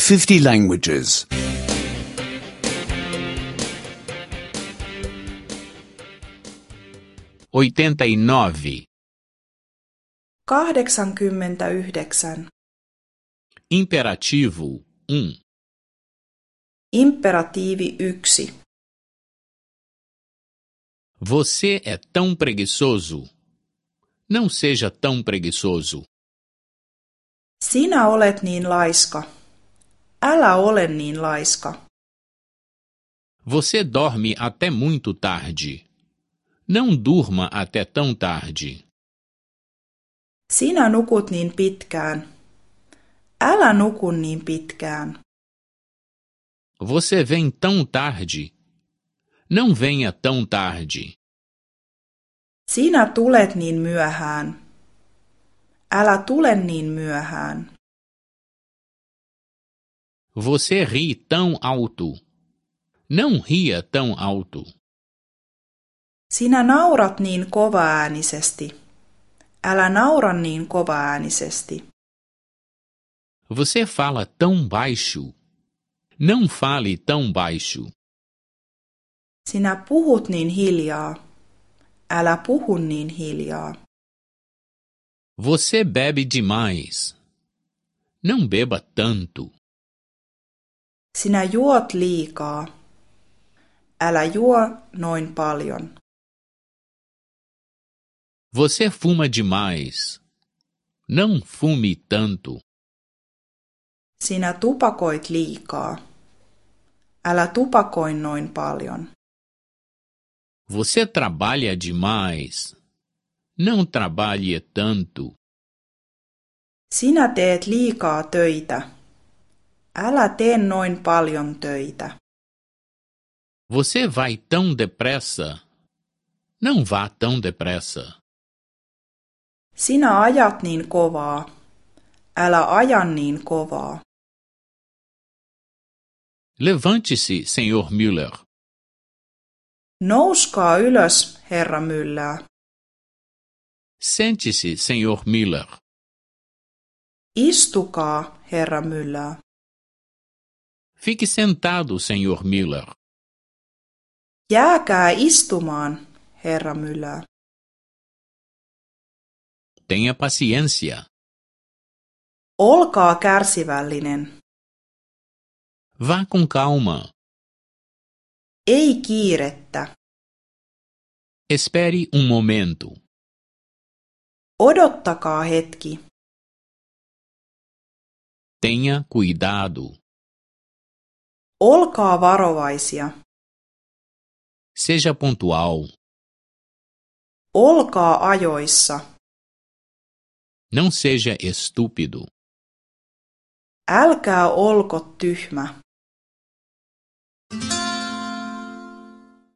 50 languages. 89. 89. Imperativo 1. Imperatiivi 1. Você é tão preguiçoso. Não seja tão preguiçoso. Sinä olet niin laiska. Älä ole niin laiska. Você dorme até muito tarde. Não durma até tão tarde. Sinä nukut niin pitkään. Älä nuku niin pitkään. Você vem tão tarde. Não venha tão tarde. Sinä tulet niin myöhään. Älä tule niin myöhään. Você ri tão alto. Não ria tão alto. Sinä naurat niin kovaäänisesti. Älä naura niin kovaäänisesti. Você fala tão baixo. Não fale tão baixo. Sinä puhut niin hiljaa. Älä puhu niin hiljaa. Você bebe demais. Não beba tanto. Sinä juot liikaa. Älä juo noin paljon. Você fuma demais. Não fume tanto. Sinä tupakoit liikaa. Älä tupakoi noin paljon. Você trabalha demais. Não trabalhe tanto. Sinä teet liikaa töitä. Älä tee noin paljon töitä. Você vai tão depressa. Não vá tão depressa. Sinä ajat niin kovaa. Älä aja niin kovaa. Levante-se, Sr. Müller. Nouskaa ylös, herra Müller. Sente-se, Sr. Müller. Istukaa, herra Müller. Fique sentado, Sr. Müller. Jääkää istumaan, herra Müller. Tenha paciência. Olkaa kärsivällinen. Vá com calma. Ei kiirettä. Espere um momento. Odottakaa hetki. Tenha cuidado. Olkaa varovaisia. Seja pontual. Olkaa ajoissa. Não seja estúpido. Älkää olko tyhmä.